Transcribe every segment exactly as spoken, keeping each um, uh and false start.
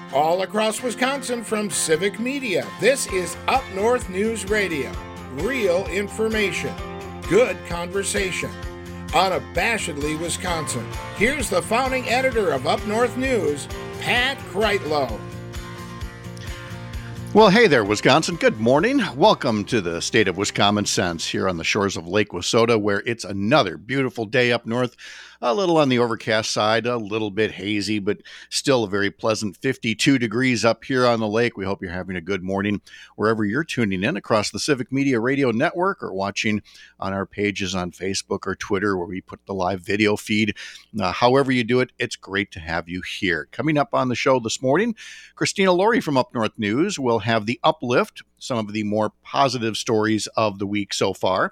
All across Wisconsin from Civic Media, this is Up North News Radio. Real information, good conversation. Unabashedly Wisconsin. Here's the founding editor of Up North News, Pat Kreitlow. Well, hey there, Wisconsin. Good morning. Welcome to the state of Wisconsin Sense here on the shores of Lake Wissota, where it's another beautiful day up north. A little on the overcast side, a little bit hazy, but still a very pleasant fifty-two degrees up here on the lake. We hope you're having a good morning wherever you're tuning in across the Civic Media Radio Network or watching on our pages on Facebook or Twitter where we put the live video feed. Uh, however you do it, it's great to have you here. Coming up on the show this morning, Christina Laurie from Up North News will have the uplift, some of the more positive stories of the week so far.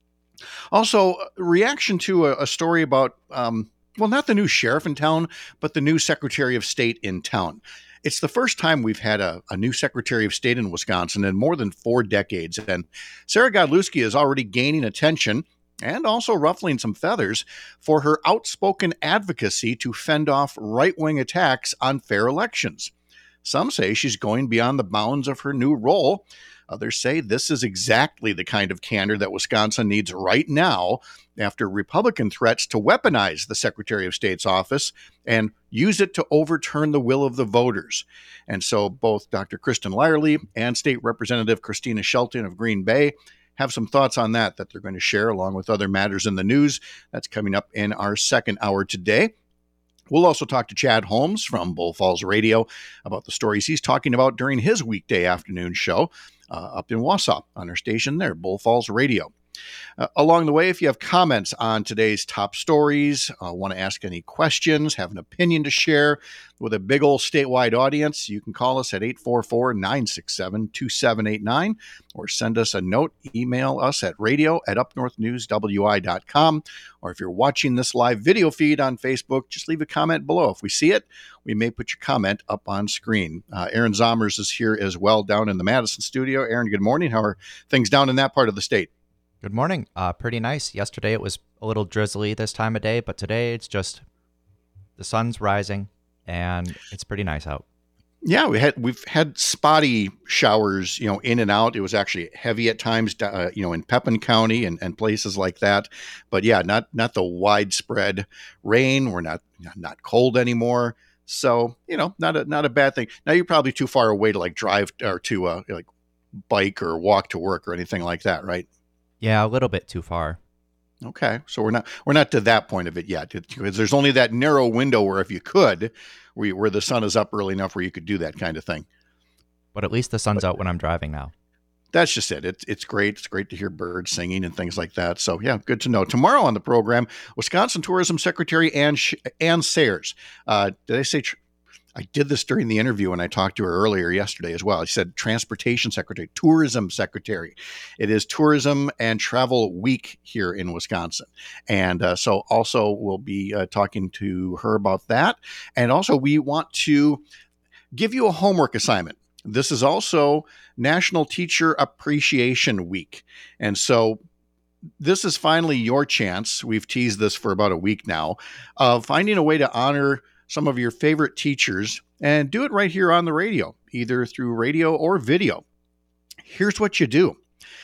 Also, reaction to a, a story about, um, well, not the new sheriff in town, but the new Secretary of State in town. It's the first time we've had a, a new Secretary of State in Wisconsin in more than four decades. And Sarah Godlewski is already gaining attention and also ruffling some feathers for her outspoken advocacy to fend off right-wing attacks on fair elections. Some say she's going beyond the bounds of her new role. Others say this is exactly the kind of candor that Wisconsin needs right now after Republican threats to weaponize the Secretary of State's office and use it to overturn the will of the voters. And so both Doctor Kristen Lyerly and State Representative Christina Shelton of Green Bay have some thoughts on that that they're going to share along with other matters in the news. That's coming up in our second hour today. We'll also talk to Chad Holmes from Bull Falls Radio about the stories he's talking about during his weekday afternoon show uh, up in Wausau on our station there, Bull Falls Radio. Uh, along the way, if you have comments on today's top stories, uh, want to ask any questions, have an opinion to share with a big old statewide audience, you can call us at eight four four, nine six seven, two seven eight nine or send us a note, email us at radio at up north news w i dot com. Or if you're watching this live video feed on Facebook, just leave a comment below. If we see it, we may put your comment up on screen. Uh, Aaron Zomers is here as well down in the Madison studio. Aaron, good morning. How are things down in that part of the state? Good morning. Uh, pretty nice. Yesterday it was a little drizzly this time of day, but today it's just the sun's rising and it's pretty nice out. Yeah, we had we've had spotty showers, you know, in and out. It was actually heavy at times, uh, you know, in Pepin County and, and places like that. But yeah, not not the widespread rain. We're not not cold anymore, so you know, not a not a bad thing. Now you're probably too far away to like drive or to uh, like bike or walk to work or anything like that, right? Yeah, a little bit too far. Okay, so we're not we're not to that point of it yet, because there's only that narrow window where if you could, where, where the sun is up early enough where you could do that kind of thing. But at least the sun's but, out when I'm driving now. That's just it. It's it's great. It's great to hear birds singing and things like that. So yeah, good to know. Tomorrow on the program, Wisconsin Tourism Secretary Ann Ann Sayers. Uh, did I say? Tr- I did this during the interview when I talked to her earlier yesterday as well. I said Transportation Secretary, Tourism Secretary. It is Tourism and Travel Week here in Wisconsin. And uh, so also we'll be uh, talking to her about that. And also we want to give you a homework assignment. This is also National Teacher Appreciation Week. And so this is finally your chance. We've teased this for about a week now, of finding a way to honor some of your favorite teachers and do it right here on the radio, either through radio or video. Here's what you do.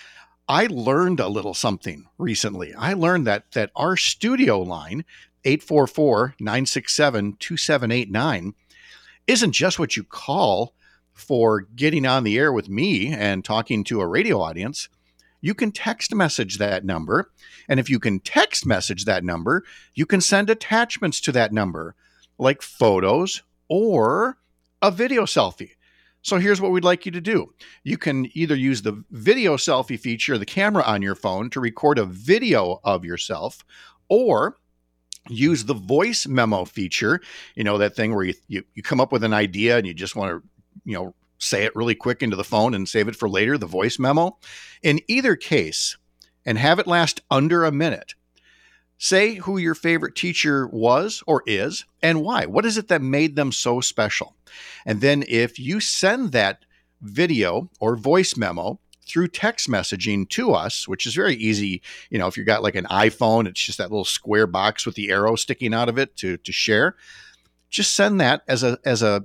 I learned a little something recently. I learned that that our studio line, eight four four, nine six seven, two seven eight nine, isn't just what you call for getting on the air with me and talking to a radio audience. You can text message that number. And if you can text message that number, you can send attachments to that number, like photos or a video selfie. So here's what we'd like you to do. You can either use the video selfie feature, the camera on your phone, to record a video of yourself, or use the voice memo feature, you know, that thing where you, you, you come up with an idea and you just want to, you know, say it really quick into the phone and save it for later, the voice memo. In either case, and have it last under a minute, say who your favorite teacher was or is and why. What is it that made them so special? And then if you send that video or voice memo through text messaging to us, which is very easy, you know, if you've got like an iPhone, it's just that little square box with the arrow sticking out of it to, to share. Just send that as a as a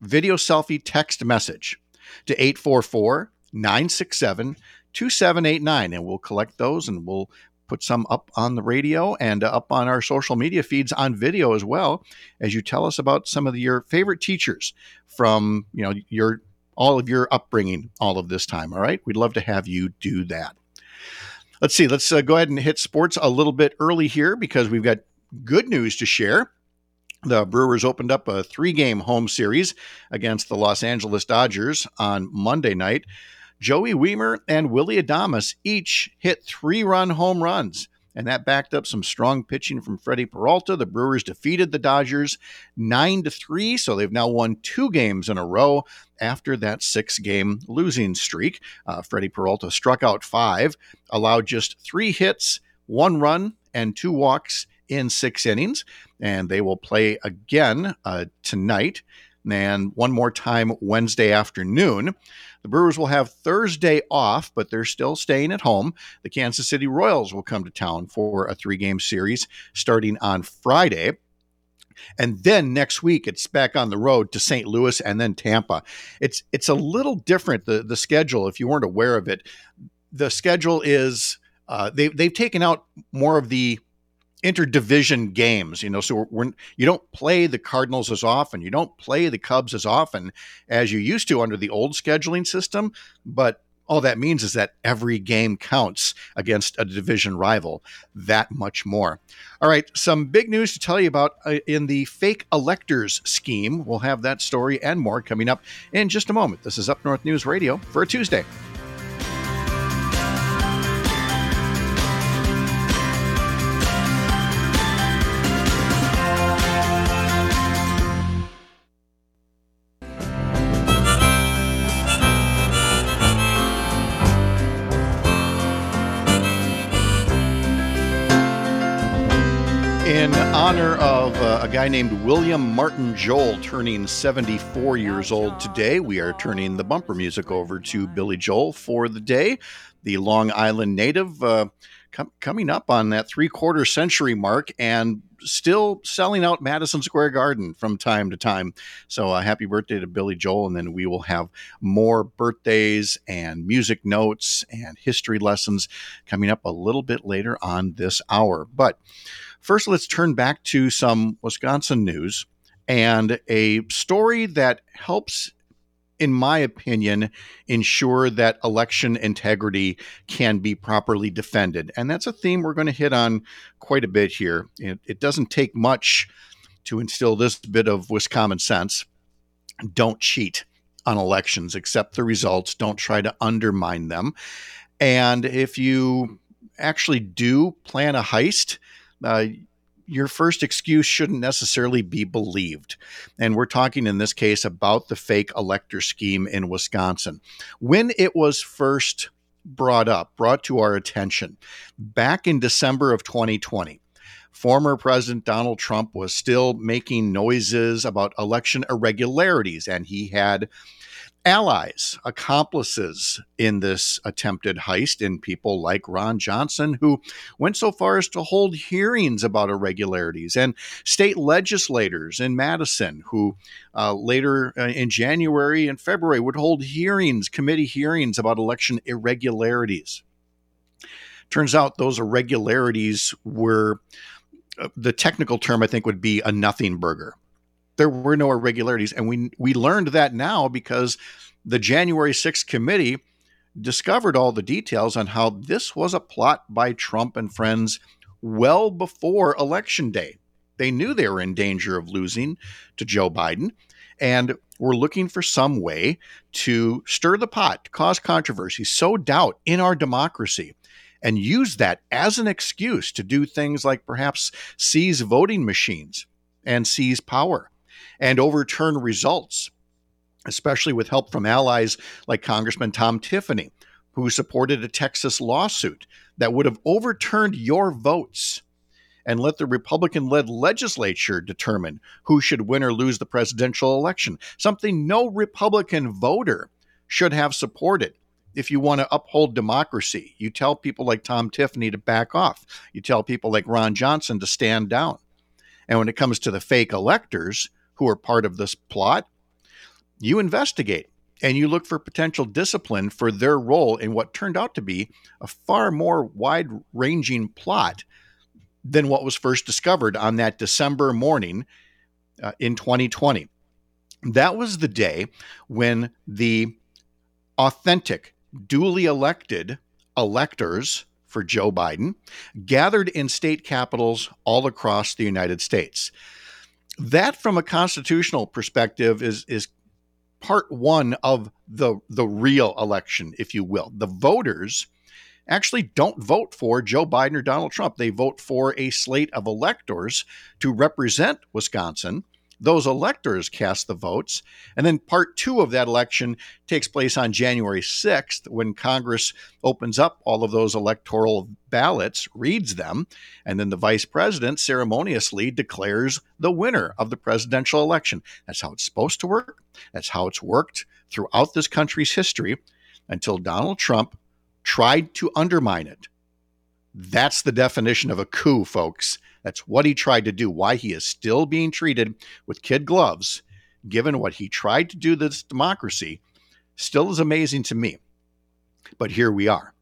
video selfie text message to eight four four, nine six seven, two seven eight nine, and we'll collect those and we'll put some up on the radio and up on our social media feeds on video as well, as you tell us about some of your favorite teachers from, you know, your all of your upbringing all of this time. All right. We'd love to have you do that. Let's see. Let's uh, go ahead and hit sports a little bit early here because we've got good news to share. The Brewers opened up a three-game home series against the Los Angeles Dodgers on Monday night. Joey Wiemer and Willy Adames each hit three-run home runs, and that backed up some strong pitching from Freddie Peralta. The Brewers defeated the Dodgers nine to three, so they've now won two games in a row after that six-game losing streak. Uh, Freddie Peralta struck out five, allowed just three hits, one run, and two walks in six innings, and they will play again uh, tonight and one more time Wednesday afternoon. The Brewers will have Thursday off, but they're still staying at home. The Kansas City Royals will come to town for a three-game series starting on Friday. And then next week, it's back on the road to Saint Louis and then Tampa. It's it's a little different, the, the schedule, if you weren't aware of it. The schedule is, uh, they, they've taken out more of the interdivision games, you know, so we're, we're, you don't play the Cardinals as often. You don't play the Cubs as often as you used to under the old scheduling system. But all that means is that every game counts against a division rival that much more. All right, some big news to tell you about uh, in the fake electors scheme. We'll have that story and more coming up in just a moment. This is Up North News Radio for a Tuesday. In honor of uh, a guy named William Martin Joel turning seventy-four years old today, we are turning the bumper music over to Billy Joel for the day. The Long Island native uh, com- coming up on that three-quarter century mark and still selling out Madison Square Garden from time to time. So uh, happy birthday to Billy Joel, and then we will have more birthdays and music notes and history lessons coming up a little bit later on this hour. But first, let's turn back to some Wisconsin news and a story that helps, in my opinion, ensure that election integrity can be properly defended. And that's a theme we're going to hit on quite a bit here. It, it doesn't take much to instill this bit of Wisconsin sense. Don't cheat on elections. Accept the results. Don't try to undermine them. And if you actually do plan a heist, Uh, your first excuse shouldn't necessarily be believed. And we're talking in this case about the fake elector scheme in Wisconsin. When it was first brought up, brought to our attention, back in December of twenty twenty, former President Donald Trump was still making noises about election irregularities, and he had allies, accomplices in this attempted heist in people like Ron Johnson, who went so far as to hold hearings about irregularities, and state legislators in Madison who uh, later uh, in January and February would hold hearings, committee hearings about election irregularities. Turns out those irregularities were, uh, the technical term I think would be a nothing burger. There were no irregularities, and we we learned that now because the January sixth committee discovered all the details on how this was a plot by Trump and friends well before Election Day. They knew they were in danger of losing to Joe Biden and were looking for some way to stir the pot, cause controversy, sow doubt in our democracy, and use that as an excuse to do things like perhaps seize voting machines and seize power and overturn results, especially with help from allies like Congressman Tom Tiffany, who supported a Texas lawsuit that would have overturned your votes and let the Republican-led legislature determine who should win or lose the presidential election, something no Republican voter should have supported. If you want to uphold democracy, you tell people like Tom Tiffany to back off. You tell people like Ron Johnson to stand down. And when it comes to the fake electors who are part of this plot, you investigate and you look for potential discipline for their role in what turned out to be a far more wide-ranging plot than what was first discovered on that December morning uh, in twenty twenty. That was the day when the authentic, duly elected electors for Joe Biden gathered in state capitals all across the United States. That, from a constitutional perspective, is, is part one of the, the real election, if you will. The voters actually don't vote for Joe Biden or Donald Trump. They vote for a slate of electors to represent Wisconsin. Those electors cast the votes. And then part two of that election takes place on January sixth, when Congress opens up all of those electoral ballots, reads them, and then the vice president ceremoniously declares the winner of the presidential election. That's how it's supposed to work. That's how it's worked throughout this country's history until Donald Trump tried to undermine it. That's the definition of a coup, folks. That's what he tried to do. Why he is still being treated with kid gloves, given what he tried to do to this democracy, still is amazing to me. But here we are.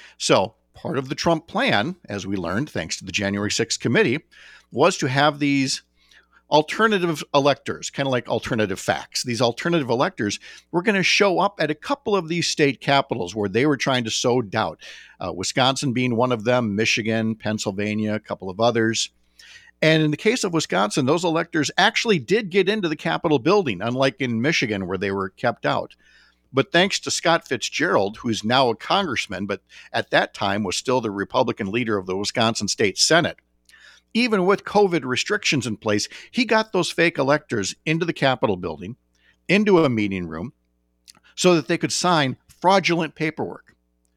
So part of the Trump plan, as we learned, thanks to the January sixth committee, was to have these alternative electors, kind of like alternative facts. These alternative electors were going to show up at a couple of these state capitals where they were trying to sow doubt. Uh, Wisconsin being one of them, Michigan, Pennsylvania, a couple of others. And in the case of Wisconsin, those electors actually did get into the Capitol building, unlike in Michigan where they were kept out. But thanks to Scott Fitzgerald, who's now a congressman, but at that time was still the Republican leader of the Wisconsin State Senate, even with COVID restrictions in place, he got those fake electors into the Capitol building, into a meeting room, so that they could sign fraudulent paperwork.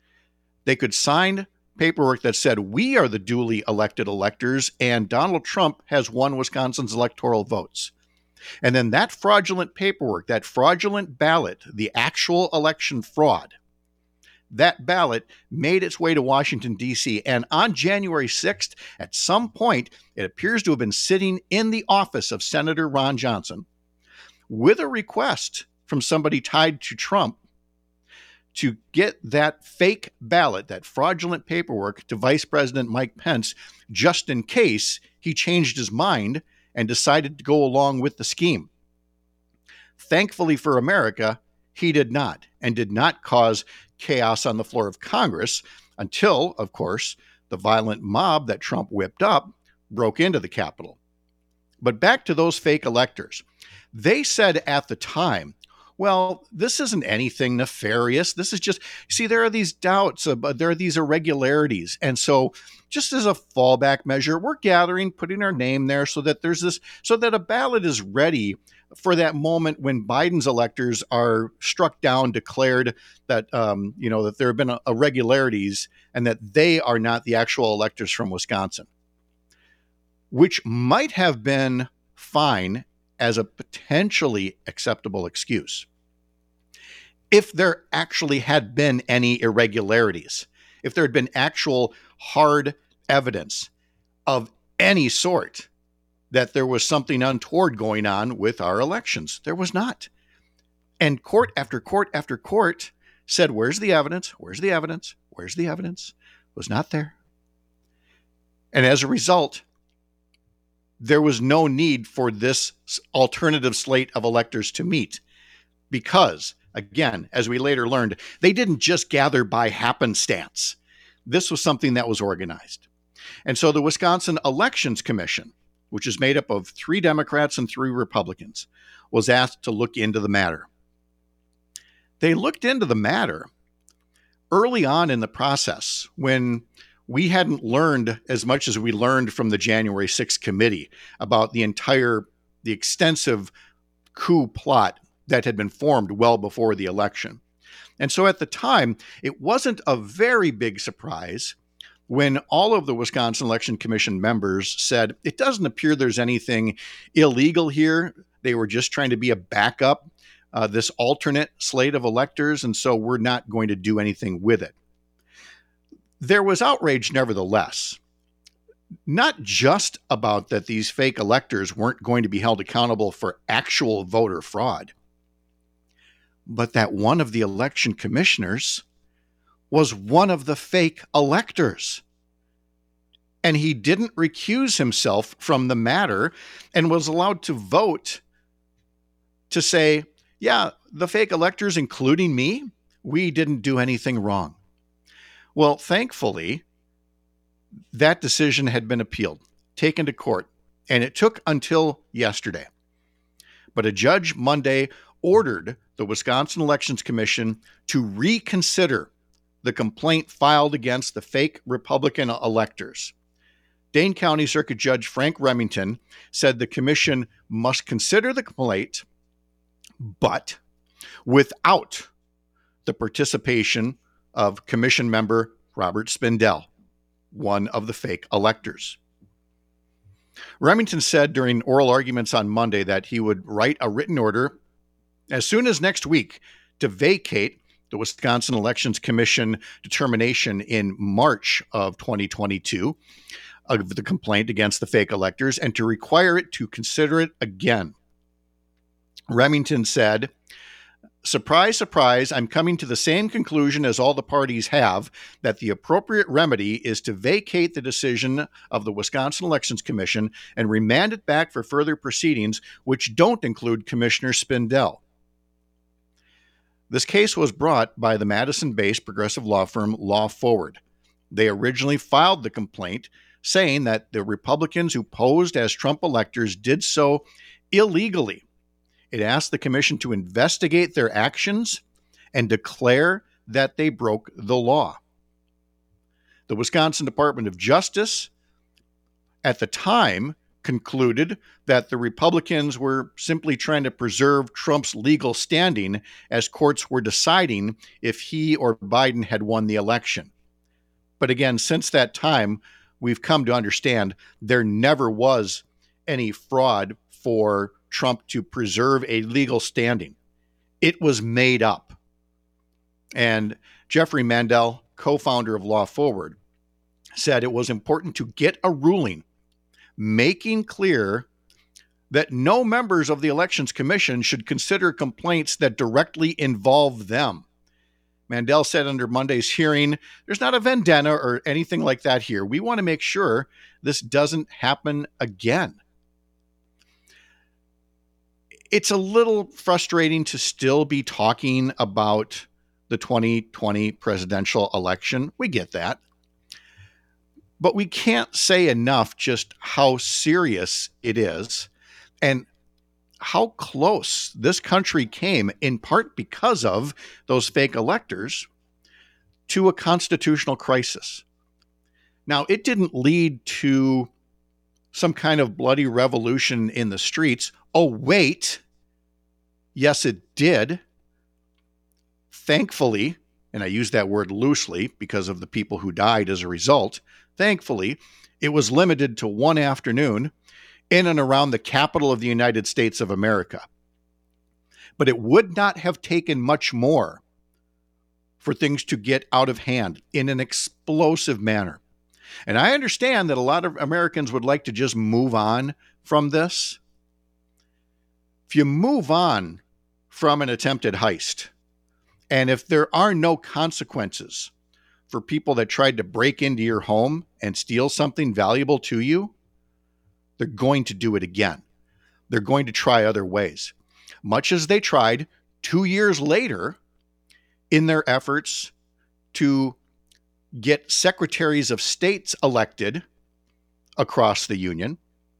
They could sign paperwork that said, we are the duly elected electors, and Donald Trump has won Wisconsin's electoral votes. And then that fraudulent paperwork, that fraudulent ballot, the actual election fraud, that ballot made its way to Washington, D C, and on January sixth, at some point, it appears to have been sitting in the office of Senator Ron Johnson with a request from somebody tied to Trump to get that fake ballot, that fraudulent paperwork, to Vice President Mike Pence, just in case he changed his mind and decided to go along with the scheme. Thankfully for America, he did not, and did not cause chaos on the floor of Congress until, of course, the violent mob that Trump whipped up broke into the Capitol. But back to those fake electors. They said at the time, well, this isn't anything nefarious. This is just, see, there are these doubts, about, there are these irregularities. And so just as a fallback measure, we're gathering, putting our name there so that there's this, so that a ballot is ready for that moment when Biden's electors are struck down, declared that, um, you know, that there have been irregularities and that they are not the actual electors from Wisconsin, which might have been fine as a potentially acceptable excuse if there actually had been any irregularities, if there had been actual hard evidence of any sort that there was something untoward going on with our elections. There was not. And court after court after court said, where's the evidence? Where's the evidence? Where's the evidence? It was not there. And as a result, there was no need for this alternative slate of electors to meet because, again, as we later learned, they didn't just gather by happenstance. This was something that was organized. And so the Wisconsin Elections Commission, which is made up of three Democrats and three Republicans, was asked to look into the matter. They looked into the matter early on in the process when we hadn't learned as much as we learned from the January sixth committee about the entire, the extensive coup plot that had been formed well before the election. And so at the time, it wasn't a very big surprise when all of the Wisconsin Election Commission members said, it doesn't appear there's anything illegal here. They were just trying to be a backup, uh, this alternate slate of electors, and so we're not going to do anything with it. There was outrage nevertheless, not just about that these fake electors weren't going to be held accountable for actual voter fraud, but that one of the election commissioners was one of the fake electors. And he didn't recuse himself from the matter and was allowed to vote to say, yeah, the fake electors, including me, we didn't do anything wrong. Well, thankfully, that decision had been appealed, taken to court, and it took until yesterday. But a judge Monday ordered the Wisconsin Elections Commission to reconsider the complaint filed against the fake Republican electors. Dane County Circuit Judge Frank Remington said the commission must consider the complaint, but without the participation of commission member Robert Spindell, one of the fake electors. Remington said during oral arguments on Monday that he would write a written order as soon as next week to vacate the Wisconsin Elections Commission determination in March of twenty twenty-two of the complaint against the fake electors and to require it to consider it again. Remington said, surprise, surprise, I'm coming to the same conclusion as all the parties have, that the appropriate remedy is to vacate the decision of the Wisconsin Elections Commission and remand it back for further proceedings, which don't include Commissioner Spindell. This case was brought by the Madison-based progressive law firm Law Forward. They originally filed the complaint saying that the Republicans who posed as Trump electors did so illegally. It asked the commission to investigate their actions and declare that they broke the law. The Wisconsin Department of Justice at the time concluded that the Republicans were simply trying to preserve Trump's legal standing as courts were deciding if he or Biden had won the election. But again, since that time, we've come to understand there never was any fraud for Trump to preserve a legal standing. It was made up. And Jeffrey Mandel, co-founder of Law Forward, said it was important to get a ruling making clear that no members of the Elections Commission should consider complaints that directly involve them. Mandel said under Monday's hearing, there's not a vendetta or anything like that here. We want to make sure this doesn't happen again. It's a little frustrating to still be talking about the twenty twenty presidential election. We get that. But we can't say enough just how serious it is and how close this country came, in part because of those fake electors, to a constitutional crisis. Now, it didn't lead to some kind of bloody revolution in the streets. Oh, wait. Yes, it did. Thankfully, and I use that word loosely because of the people who died as a result, thankfully, it was limited to one afternoon in and around the capital of the United States of America. But it would not have taken much more for things to get out of hand in an explosive manner. And I understand that a lot of Americans would like to just move on from this. If you move on from an attempted heist, and if there are no consequences for people that tried to break into your home and steal something valuable to you, they're going to do it again. They're going to try other ways, much as they tried two years later in their efforts to get secretaries of states elected across the union.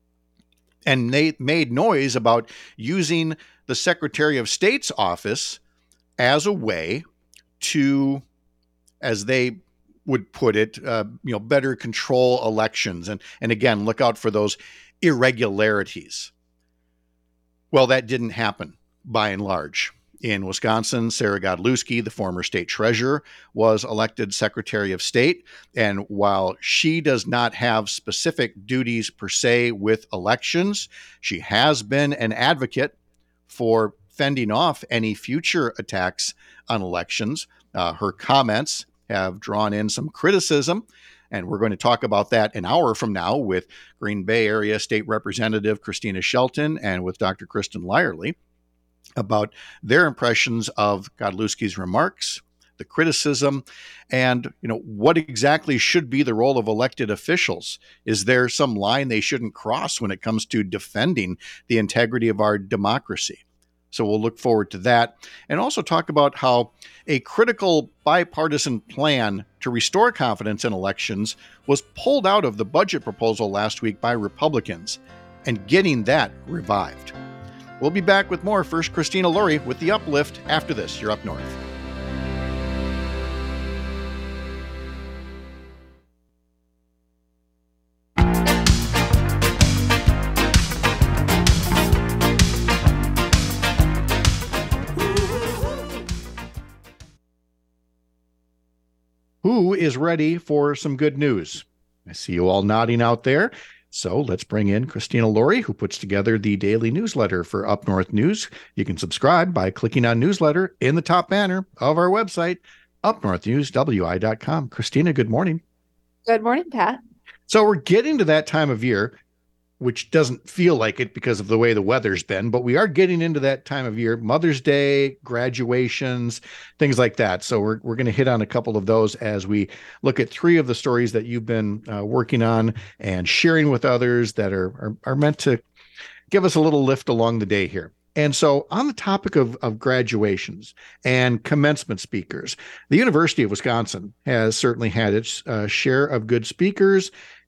And they made noise about using the Secretary of State's office as a way to, as they would put it, uh, you know, better control elections. And, and again, look out for those irregularities. Well, that didn't happen by and large. In Wisconsin, Sarah Godlewski, the former state treasurer, was elected Secretary of State. And while she does not have specific duties per se with elections, she has been an advocate for fending off any future attacks on elections. Uh, her comments have drawn in some criticism, and we're going to talk about that an hour from now with Green Bay Area State Representative Christina Shelton and with Doctor Kristen Lyerly. about their impressions of Godlewski's remarks, the criticism, and you know what exactly should be the role of elected officials. Is there some line they shouldn't cross when it comes to defending the integrity of our democracy? So we'll look forward to that, and also talk about how a critical bipartisan plan to restore confidence in elections was pulled out of the budget proposal last week by Republicans, and getting that revived. We'll be back with more. First, Christina Laurie with The Uplift. After this, you're up north. Who is ready for some good news? I see you all nodding out there. So let's bring in Christina Laurie, who puts together the daily newsletter for Up North News. You can subscribe by clicking on newsletter in the top banner of our website, up north news w i dot com. Christina, good morning. Good morning, Pat. So we're getting to that time of year, which doesn't feel like it because of the way the weather's been, but we are getting into that time of year, Mother's Day, graduations, things like that. So we're we're going to hit on a couple of those as we look at three of the stories that you've been uh, working on and sharing with others that are, are are meant to give us a little lift along the day here. And so on the topic of, of graduations and commencement speakers, the University of Wisconsin has certainly had its uh, share of good speakers,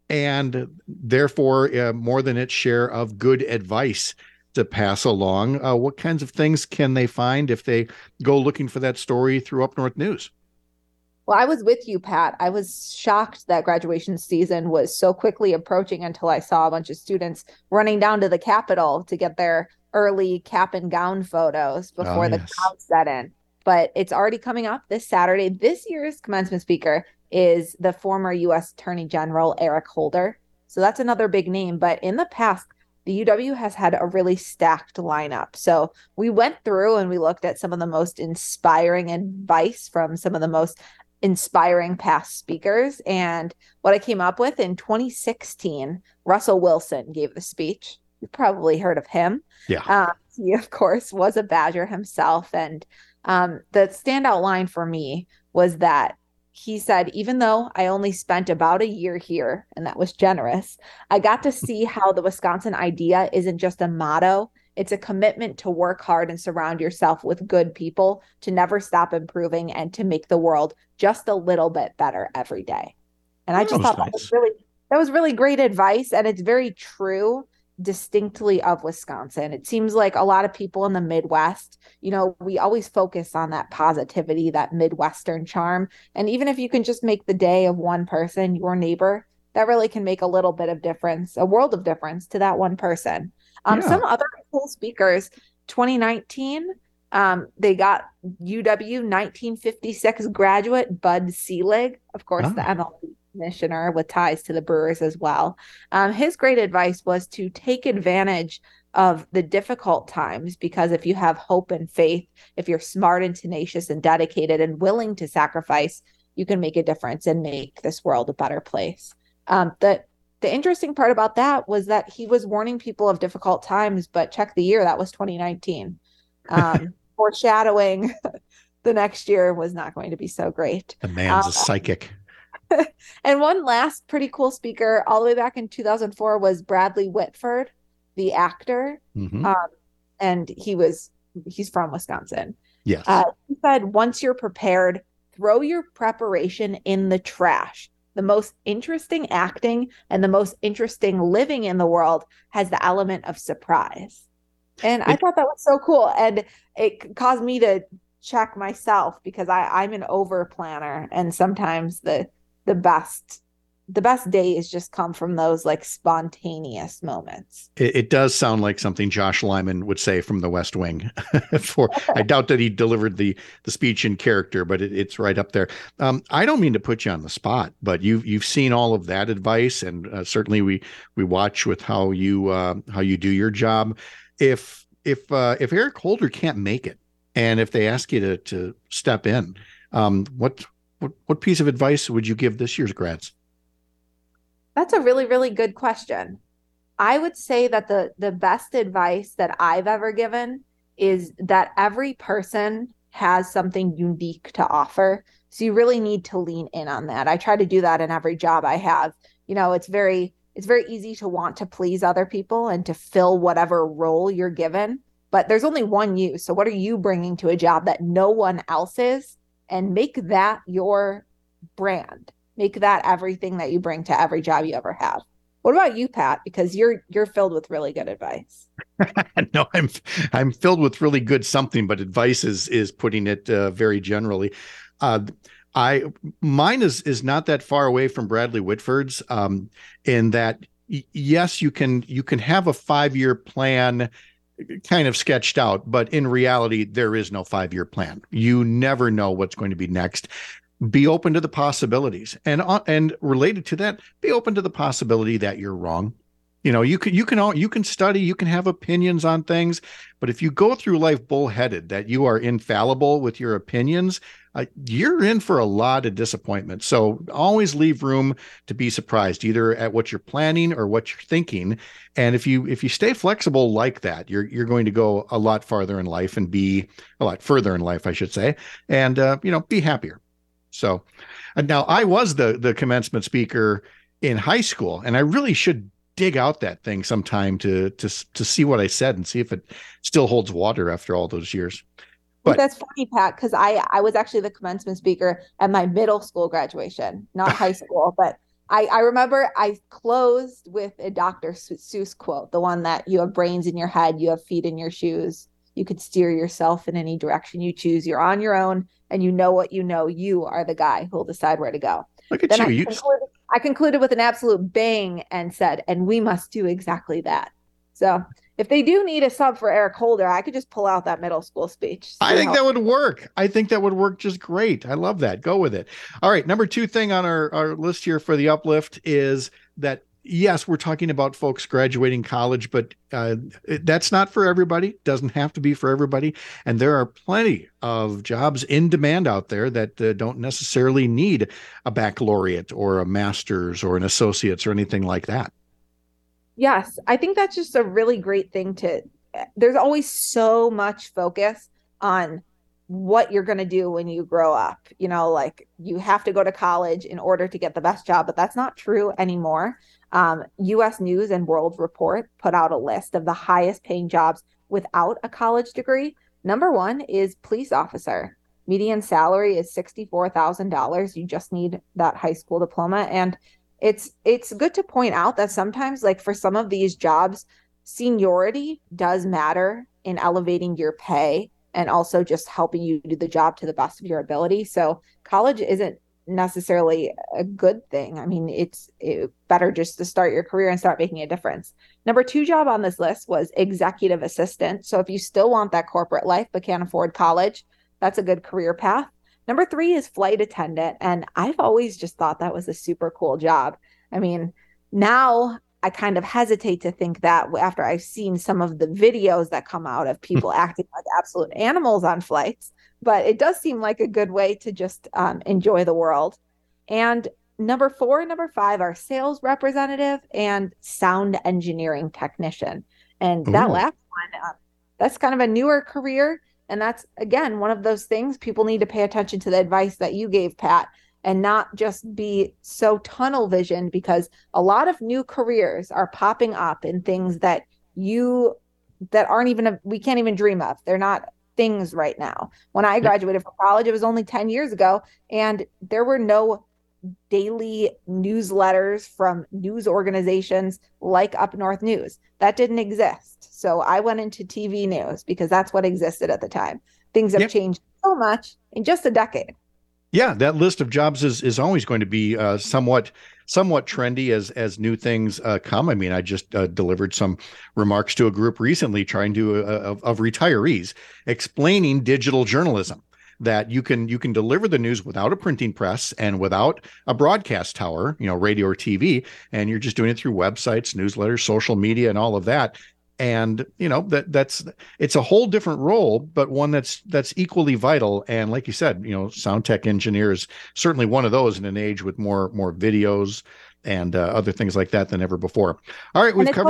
and therefore uh, more than its share of good advice to pass along. Uh, what kinds of things can they find if they go looking for that story through Up North News? Well, I was with you, Pat. I was shocked that graduation season was so quickly approaching until I saw a bunch of students running down to the Capitol to get their early cap and gown photos before oh, the yes. crowd set in. But it's already coming up this Saturday. This year's commencement speaker is the former U S Attorney General Eric Holder. So that's another big name. But in the past, the U W has had a really stacked lineup. So we went through and we looked at some of the most inspiring advice from some of the most inspiring past speakers. And what I came up with in twenty sixteen, Russell Wilson gave the speech. You've probably heard of him. Yeah. Um, he, of course, was a Badger himself. And um, the standout line for me was that he said, even though I only spent about a year here, and that was generous, I got to see how the Wisconsin idea isn't just a motto. It's a commitment to work hard and surround yourself with good people, to never stop improving, and to make the world just a little bit better every day. And I just thought nice. that was really, that was really great advice. And it's very true, distinctly of Wisconsin. It seems like a lot of people in the Midwest, you know, we always focus on that positivity, that Midwestern charm. And even if you can just make the day of one person, your neighbor, that really can make a little bit of difference, a world of difference to that one person. Um, yeah. Some other cool speakers, twenty nineteen, um, they got U W nineteen fifty-six graduate Bud Selig, of course, oh. the M L B commissioner with ties to the Brewers as well. Um, his great advice was to take advantage of the difficult times, because if you have hope and faith, if you're smart and tenacious and dedicated and willing to sacrifice, you can make a difference and make this world a better place. Um, the, the interesting part about that was that he was warning people of difficult times, but check the year, that was twenty nineteen. Um, foreshadowing the next year was not going to be so great. The man's um, a psychic. And one last pretty cool speaker all the way back in two thousand four was Bradley Whitford, the actor. Mm-hmm. Um, and he was, he's from Wisconsin. Yes. Uh, he said, once you're prepared, throw your preparation in the trash. The most interesting acting and the most interesting living in the world has the element of surprise. And it, I thought that was so cool. And it caused me to check myself, because I, I'm an over planner, and sometimes the the best the best days just come from those like spontaneous moments. It, it does sound like something Josh Lyman would say from The West Wing. For I doubt that he delivered the the speech in character, but it, it's right up there. Um, I don't mean to put you on the spot, but you've you've seen all of that advice, and uh, certainly we we watch with how you uh, how you do your job. If if uh, if Eric Holder can't make it, and if they ask you to to step in, um, what what what piece of advice would you give this year's grads? That's a really, really good question. I would say that the the best advice that I've ever given is that every person has something unique to offer. So you really need to lean in on that. I try to do that in every job I have. You know, it's very it's very easy to want to please other people and to fill whatever role you're given, but there's only one you. So what are you bringing to a job that no one else is? And make that your brand. Make that everything that you bring to every job you ever have. What about you, Pat? Because you're you're filled with really good advice. No, I'm I'm filled with really good something, but advice is is putting it uh, very generally. Uh, I mine is is not that far away from Bradley Whitford's. Um, in that, y- yes, you can you can have a five year plan kind of sketched out, but in reality, there is no five year plan. You never know what's going to be next. Be open to the possibilities, and uh, and related to that, be open to the possibility that you're wrong. You know, you can you can all you can study, you can have opinions on things, but if you go through life bullheaded that you are infallible with your opinions, uh, you're in for a lot of disappointment. So always leave room to be surprised, either at what you're planning or what you're thinking. And if you if you stay flexible like that, you're you're going to go a lot farther in life and be a lot further in life, I should say, and uh, you know, be happier. So and now I was the the commencement speaker in high school, and I really should dig out that thing sometime to to to see what I said and see if it still holds water after all those years. But that's funny, Pat, because I I was actually the commencement speaker at my middle school graduation, not high school. But I I remember I closed with a Doctor Seuss quote, the one that you have brains in your head, you have feet in your shoes, you could steer yourself in any direction you choose. You're on your own, and you know what you know. You are the guy who will decide where to go. Look at then you. I you concluded, I concluded with an absolute bang and said, and we must do exactly that. So if they do need a sub for Eric Holder, I could just pull out that middle school speech. I think that would work. I think that would work just great. I love that. Go with it. All right. Number two thing on our, our list here for the uplift is that, yes, we're talking about folks graduating college, but uh, that's not for everybody. Doesn't have to be for everybody. And there are plenty of jobs in demand out there that uh, don't necessarily need a baccalaureate or a master's or an associate's or anything like that. Yes, I think that's just a really great thing to, there's always so much focus on what you're going to do when you grow up. You know, like you have to go to college in order to get the best job, but that's not true anymore. Um, U S News and World Report put out a list of the highest paying jobs without a college degree. Number one is police officer. Median salary is sixty-four thousand dollars. You just need that high school diploma. And it's it's good to point out that sometimes, like for some of these jobs, seniority does matter in elevating your pay and also just helping you do the job to the best of your ability. So college isn't necessarily a good thing. I mean, it's it, better just to start your career and start making a difference. Number two job on this list was executive assistant. So if you still want that corporate life but can't afford college, that's a good career path. Number three is flight attendant. And I've always just thought that was a super cool job. I mean, now I kind of hesitate to think that after I've seen some of the videos that come out of people acting like absolute animals on flights, but it does seem like a good way to just um, enjoy the world. And number four and number five are sales representative and sound engineering technician. And that Ooh. last one, uh, that's kind of a newer career. And that's, again, one of those things people need to pay attention to the advice that you gave, Pat, and not just be so tunnel visioned, because a lot of new careers are popping up in things that you, that aren't even, a, we can't even dream of. They're not things right now. When I graduated from college, it was only ten years ago, and there were no daily newsletters from news organizations like Up North News. That didn't exist. So I went into T V news because that's what existed at the time. Things have Yep. changed so much in just a decade. Yeah, that list of jobs is is always going to be uh, somewhat somewhat trendy as as new things uh, come. I mean, I just uh, delivered some remarks to a group recently, trying to uh, of, of retirees, explaining digital journalism, that you can you can deliver the news without a printing press and without a broadcast tower, you know, radio or T V, and you're just doing it through websites, newsletters, social media, and all of that. And, you know, that that's it's a whole different role, but one that's that's equally vital. And like you said, you know, sound tech engineer is certainly one of those in an age with more more videos and uh, other things like that than ever before. All right, we've And it's covered. also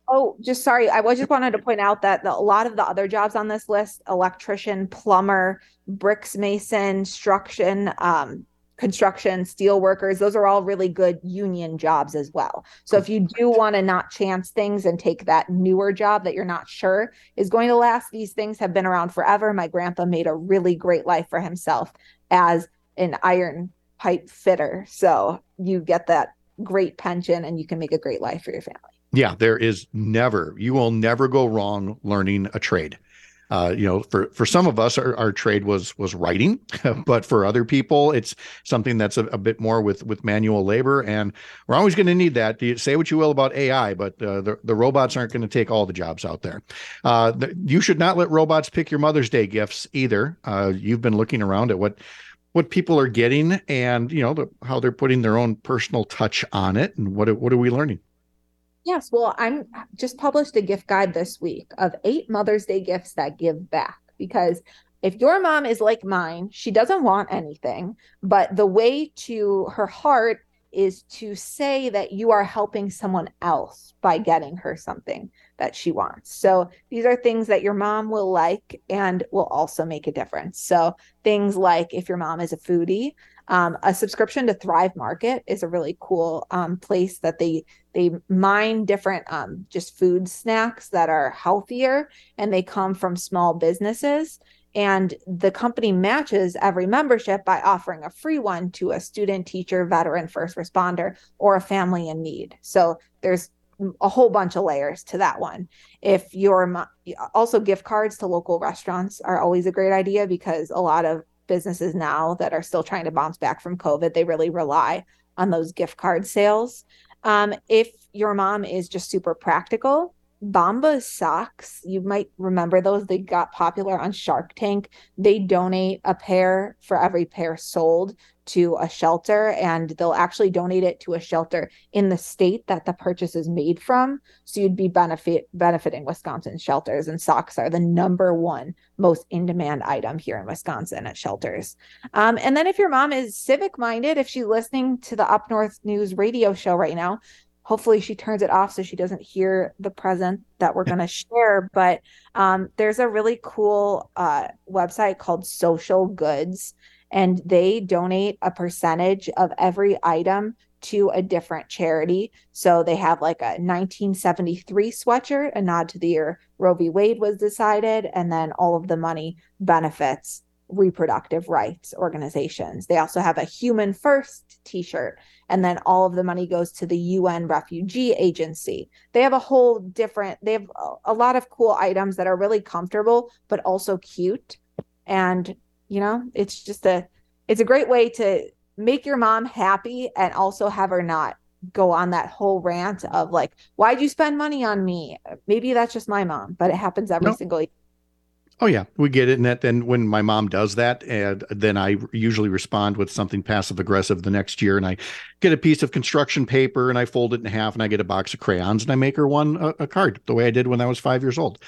Oh, just sorry. I was just wanted to point out that the, a lot of the other jobs on this list, electrician, plumber, bricks mason, construction, um, construction, steel workers, those are all really good union jobs as well. So if you do want to not chance things and take that newer job that you're not sure is going to last, these things have been around forever. My grandpa made a really great life for himself as an iron pipe fitter. So you get that great pension and you can make a great life for your family. Yeah, there is never, you will never go wrong learning a trade. Uh, you know, for, for some of us, our, our trade was was writing, but for other people, it's something that's a, a bit more with with manual labor, and we're always going to need that. You say what you will about A I, but uh, the the robots aren't going to take all the jobs out there. Uh, the, you should not let robots pick your Mother's Day gifts either. Uh, you've been looking around at what what people are getting, and you know the, how they're putting their own personal touch on it, and what what are we learning? Yes, well, I'm just published a gift guide this week of eight Mother's Day gifts that give back. Because if your mom is like mine, she doesn't want anything, but the way to her heart is to say that you are helping someone else by getting her something that she wants. So these are things that your mom will like and will also make a difference. So things like if your mom is a foodie, um, a subscription to Thrive Market is a really cool um, place that they they mine different um, just food snacks that are healthier, and they come from small businesses. And the company matches every membership by offering a free one to a student, teacher, veteran, first responder, or a family in need. So there's a whole bunch of layers to that one. If you're also gift cards to local restaurants are always a great idea, because a lot of businesses now that are still trying to bounce back from COVID, they really rely on those gift card sales. Um, if your mom is just super practical, Bombas socks, you might remember those. They got popular on Shark Tank. They donate a pair for every pair sold to a shelter, and they'll actually donate it to a shelter in the state that the purchase is made from. So you'd be benefit benefiting Wisconsin shelters, and socks are the number one most in-demand item here in Wisconsin at shelters. Um, and then if your mom is civic-minded, if she's listening to the Up North News radio show right now, hopefully she turns it off so she doesn't hear the present that we're going to share. But um, there's a really cool uh, website called Social Goods, and they donate a percentage of every item to a different charity. So they have like a nineteen seventy-three sweatshirt, a nod to the year Roe v. Wade was decided, and then all of the money benefits reproductive rights organizations. They also have a Human First t-shirt, and then all of the money goes to the U N Refugee Agency. They have a whole different, they have a lot of cool items that are really comfortable, but also cute. And, you know, it's just a, it's a great way to make your mom happy and also have her not go on that whole rant of like, why'd you spend money on me? Maybe that's just my mom, but it happens every Nope. single year. Oh yeah, we get it. And that then when my mom does that, and then I usually respond with something passive aggressive the next year, and I get a piece of construction paper and I fold it in half, and I get a box of crayons and I make her one a, a card the way I did when I was five years old.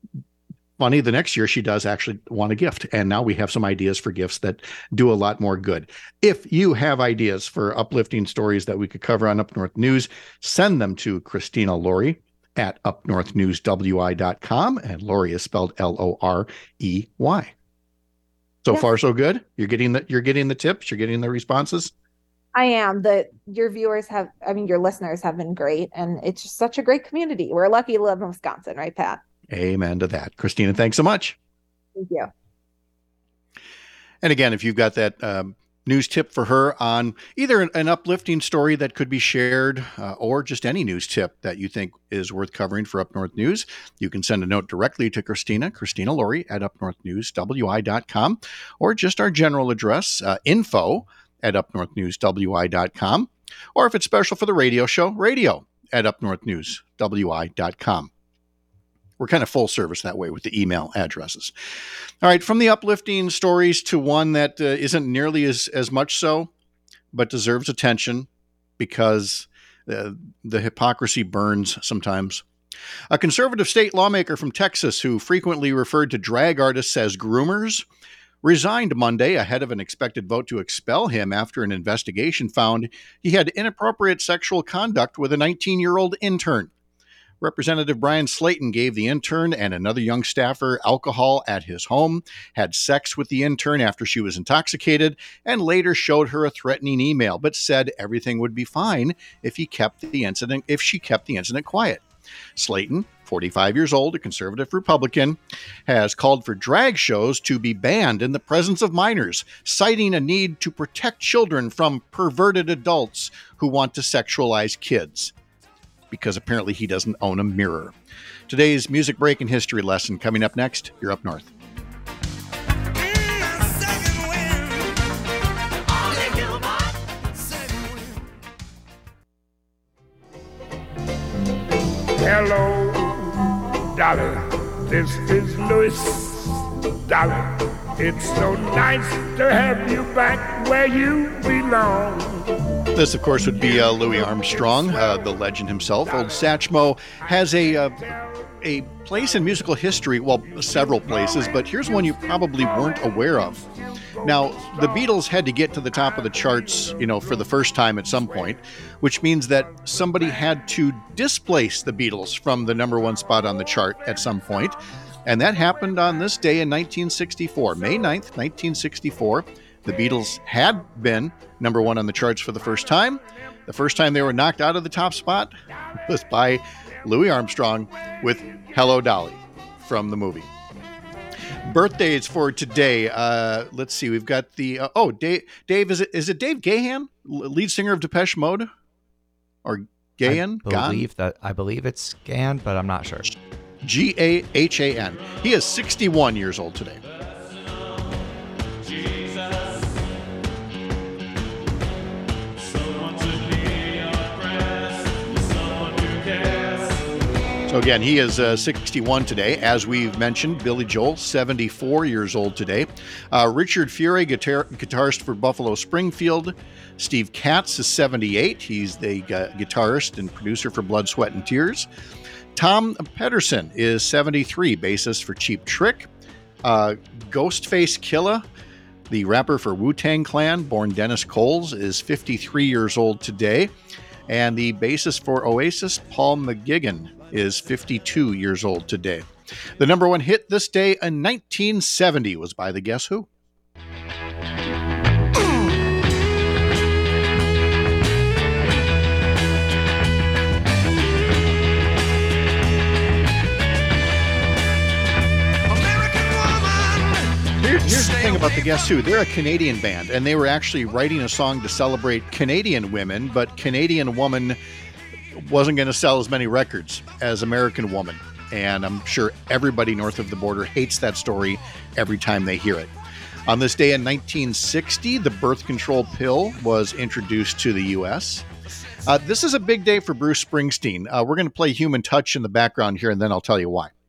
Funny, the next year she does actually want a gift, and now we have some ideas for gifts that do a lot more good. If you have ideas for uplifting stories that we could cover on Up North News, send them to Christina Lorey at up north news w i dot com, and Lorey is spelled L O R E Y. So Yes. far, so good. You're getting the you're getting the tips. You're getting the responses. I am. The your viewers have, I mean, your listeners have been great, and it's just such a great community. We're lucky to live in Wisconsin, right, Pat? Amen to that, Christina. Thanks so much. Thank you. And again, if you've got that um, news tip for her on either an, an uplifting story that could be shared uh, or just any news tip that you think is worth covering for Up North News, you can send a note directly to Christina, Christina Lorey at up north news w i dot com, or just our general address, uh, info at up north news w i dot com. Or if it's special for the radio show, radio at up north news w i dot com. We're kind of full service that way with the email addresses. All right, from the uplifting stories to one that uh, isn't nearly as, as much so, but deserves attention because uh, the hypocrisy burns sometimes. A conservative state lawmaker from Texas who frequently referred to drag artists as groomers resigned Monday ahead of an expected vote to expel him after an investigation found he had inappropriate sexual conduct with a nineteen-year-old intern. Representative Brian Slayton gave the intern and another young staffer alcohol at his home, had sex with the intern after she was intoxicated, and later showed her a threatening email, but said everything would be fine if he kept the incident, if she kept the incident quiet. Slayton, forty-five years old, a conservative Republican, has called for drag shows to be banned in the presence of minors, citing a need to protect children from perverted adults who want to sexualize kids, because apparently he doesn't own a mirror. Today's music break and history lesson coming up next. You're Up North. Hello, Dolly, this is Louis. Dolly, it's so nice to have you back where you belong. This, of course, would be uh, Louis Armstrong, uh, the legend himself. Old Satchmo has a uh, a place in musical history, well, several places, but here's one you probably weren't aware of. Now, the Beatles had to get to the top of the charts, you know, for the first time at some point, which means that somebody had to displace the Beatles from the number one spot on the chart at some point. And that happened on this day in nineteen sixty-four, May ninth, nineteen sixty-four. The Beatles had been number one on the charts for the first time. The first time they were knocked out of the top spot was by Louis Armstrong with Hello, Dolly from the movie. Birthdays for today. Uh, let's see. We've got the, uh, oh, Dave, Dave, is it, is it Dave Gahan, lead singer of Depeche Mode? Or Gahan? I believe that, I believe it's Gahan, but I'm not sure. G A H A N. He is sixty-one years old today. So again, he is uh, sixty-one today. As we've mentioned, Billy Joel, seventy-four years old today. Uh, Richard Furay, guitar- guitarist for Buffalo Springfield. Steve Katz is seventy-eight. He's the uh, guitarist and producer for Blood, Sweat, and Tears. Tom Pedersen is seventy-three, bassist for Cheap Trick. Uh, Ghostface Killah, the rapper for Wu-Tang Clan, born Dennis Coles, is fifty-three years old today. And the bassist for Oasis, Paul McGuigan, is fifty-two years old today. The number one hit this day in nineteen seventy was by the Guess Who. Here's the thing about the Guess Who. They're a Canadian band, and they were actually writing a song to celebrate Canadian women, but Canadian Woman wasn't going to sell as many records as American Woman. And I'm sure everybody north of the border hates that story every time they hear it. On this day in nineteen sixty, the birth control pill was introduced to the U S. Uh, this is a big day for Bruce Springsteen. Uh, we're going to play Human Touch in the background here, and then I'll tell you why.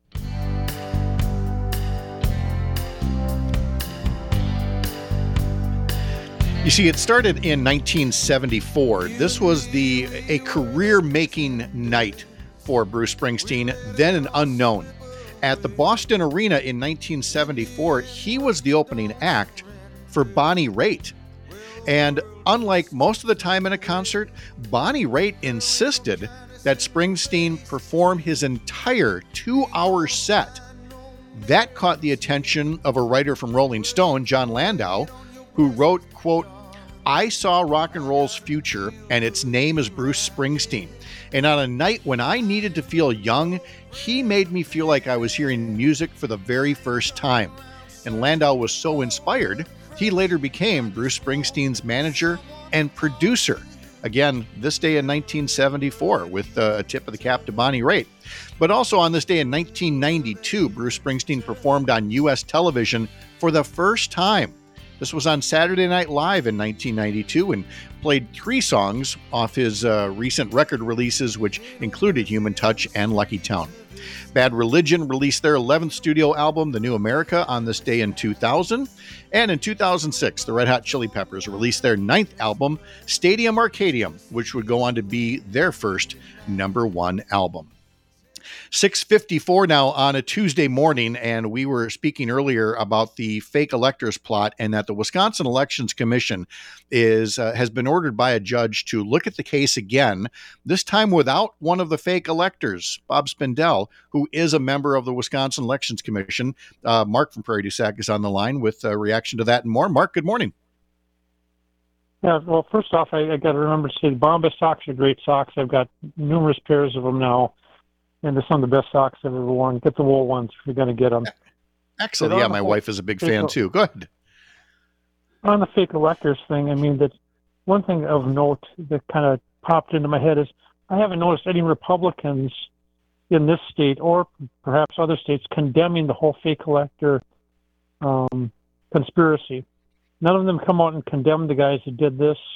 You see, it started in nineteen seventy-four. This was the a career-making night for Bruce Springsteen, then an unknown. At the Boston Arena in nineteen seventy-four, he was the opening act for Bonnie Raitt. And unlike most of the time in a concert, Bonnie Raitt insisted that Springsteen perform his entire two-hour set. That caught the attention of a writer from Rolling Stone, John Landau, who wrote, quote, "I saw rock and roll's future, and its name is Bruce Springsteen. And on a night when I needed to feel young, he made me feel like I was hearing music for the very first time." And Landau was so inspired, he later became Bruce Springsteen's manager and producer. Again, this day in nineteen seventy-four, with a tip of the cap to Bonnie Raitt. But also on this day in nineteen ninety-two, Bruce Springsteen performed on U S television for the first time. This was on Saturday Night Live in nineteen ninety-two and played three songs off his uh, recent record releases, which included Human Touch and Lucky Town. Bad Religion released their eleventh studio album, The New America, on this day in two thousand. And in two thousand six, the Red Hot Chili Peppers released their ninth album, Stadium Arcadium, which would go on to be their first number one album. six fifty-four now on a Tuesday morning, and we were speaking earlier about the fake electors plot, and that the Wisconsin Elections Commission is uh, has been ordered by a judge to look at the case again, this time without one of the fake electors, Bob Spindell, who is a member of the Wisconsin Elections Commission. Uh, Mark from Prairie du Sac is on the line with a reaction to that and more. Mark, good morning. Yeah, well, first off, I, I got to remember to say the Bombas socks are great socks. I've got numerous pairs of them now, and they're some of the best socks I've ever worn. Get the wool ones if you're going to get them. Excellent. Yeah, my wife is a big fan too. Go ahead. On the fake electors thing, I mean, that one thing of note that kind of popped into my head is I haven't noticed any Republicans in this state or perhaps other states condemning the whole fake elector um, conspiracy. None of them come out and condemn the guys that did this,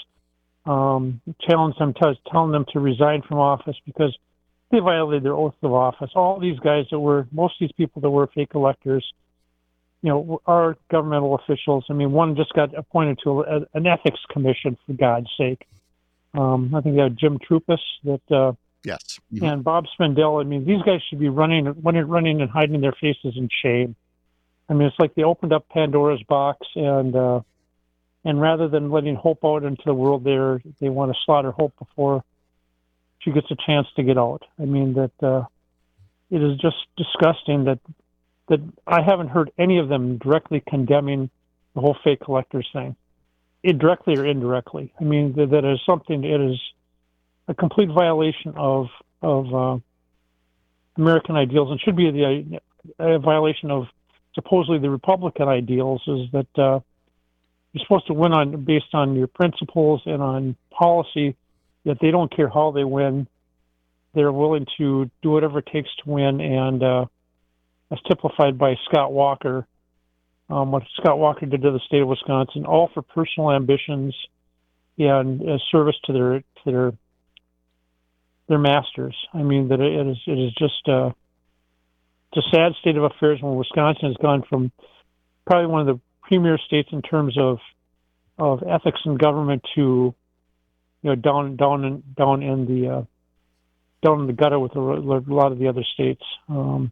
um, challenge them, to, telling them to resign from office because they violated their oath of office. All these guys that were, most of these people that were fake electors, you know, are governmental officials. I mean, one just got appointed to a, an ethics commission, for God's sake. Um, I think they had Jim Trupus that, uh, yes, mm-hmm. and Bob Spindell. I mean, these guys should be running, running and hiding their faces in shame. I mean, it's like they opened up Pandora's box, and uh, and rather than letting Hope out into the world, there they want to slaughter Hope before she gets a chance to get out. I mean, that uh, it is just disgusting that that I haven't heard any of them directly condemning the whole fake collectors thing, indirectly or indirectly. I mean, that, that is something. It is a complete violation of of uh, American ideals, and should be the a violation of supposedly the Republican ideals. Is that uh, you're supposed to win on based on your principles and on policy, yet they don't care how they win. They're willing to do whatever it takes to win, and uh, as typified by Scott Walker, um, what Scott Walker did to the state of Wisconsin, all for personal ambitions and as service to their to their their masters. I mean, that it is it is just uh, it's a sad state of affairs when Wisconsin has gone from probably one of the premier states in terms of of ethics in government to, you know, down down in down in the uh, down in the gutter with a, a lot of the other states. Um,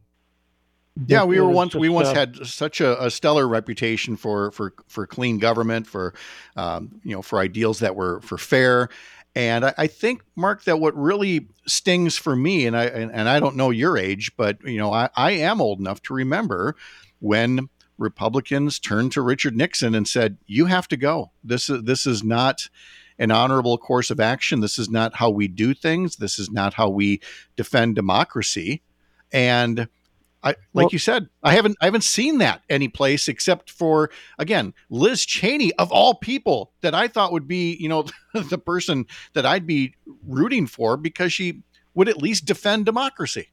yeah, we were once just, we once uh, had such a, a stellar reputation for for for clean government, for um, you know, for ideals that were for fair. And I, I think, Mark, that what really stings for me, and I and, and I don't know your age, but you know, I, I am old enough to remember when Republicans turned to Richard Nixon and said, "You have to go. This is this is not an honorable course of action. This is not how we do things. This is not how we defend democracy." And I, like Well- you said, I haven't I haven't seen that any place except for, again, Liz Cheney, of all people, that I thought would be, you know, the person that I'd be rooting for because she would at least defend democracy.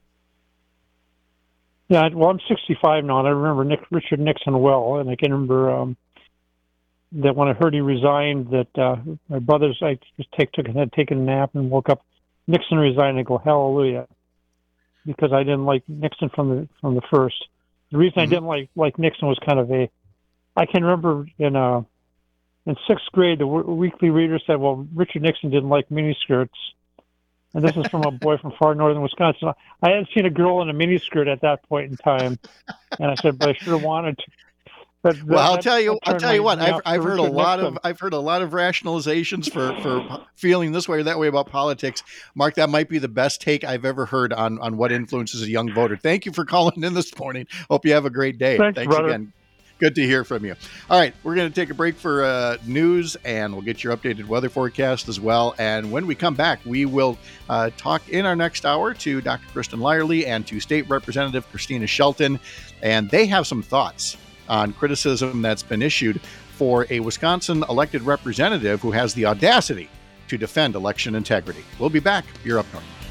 Yeah, well, I'm sixty-five now, and I remember Nick, Richard Nixon well, and I can remember um, that when I heard he resigned, that uh, my brothers, I just take, took had taken a nap and woke up. Nixon resigned, and I go, hallelujah, because I didn't like Nixon from the from the first. The reason mm-hmm. I didn't like like Nixon was kind of a, I can remember in uh in sixth grade, the w- weekly reader said, well, Richard Nixon didn't like miniskirts. And this is from a boy from far northern Wisconsin. I hadn't seen a girl in a miniskirt at that point in time, and I said, "But I should have wanted to." But well, I'll tell you. I'll tell you what. my- I've I've heard a Richard lot Nixon. of I've heard a lot of rationalizations for for feeling this way or that way about politics. Mark, that might be the best take I've ever heard on on what influences a young voter. Thank you for calling in this morning. Hope you have a great day. Thanks, brother. again. Good to hear from you. All right, we're going to take a break for uh, news, and we'll get your updated weather forecast as well. And when we come back, we will uh, talk in our next hour to Doctor Kristen Lyerly and to State Representative Christina Shelton, and they have some thoughts on criticism that's been issued for a Wisconsin elected representative who has the audacity to defend election integrity. We'll be back. You're up north.